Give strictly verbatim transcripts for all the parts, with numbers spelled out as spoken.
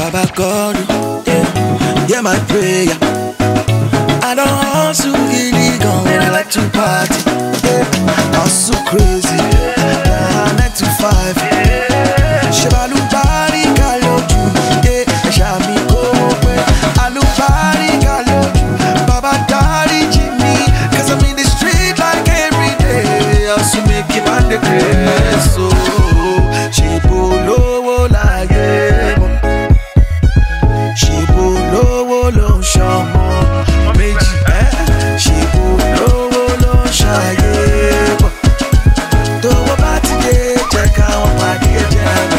Baba God, yeah, yeah, my prayer. I don't hustle, really gone when I like to party. Yeah, I'm so crazy. Yeah, nine to five. Shabalu bari kaloju, yeah, shami kowe. Alu bari kaloju, Baba daddy Jimmy. Cause I'm in the street like every day. I also make him on the grace. So, she polo like she polo lo shamo. Meji, eh? She polo lo shaye. Do what about today? Check out my dear jam.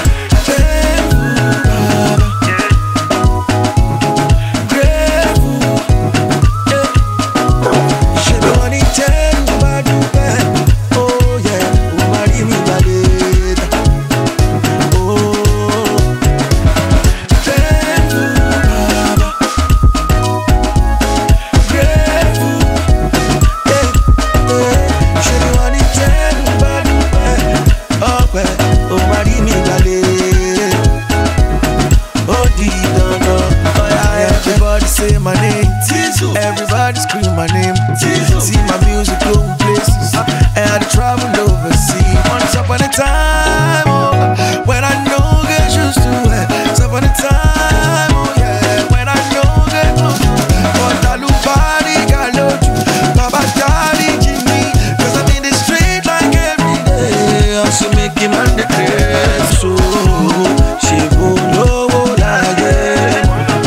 Everybody scream my name. Tizu. See my music going places. And I travel overseas. Once upon a time, oh, when I know get used to it. Once upon a time, oh yeah, when I know get used to it. But I look body, got low. Baba daddy Jimmy. Cause I'm in the street like every day. I'm so making on the place. So, she go low like it.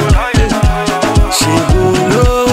She go low.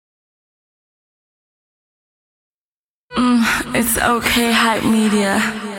It's okay, Hype Media.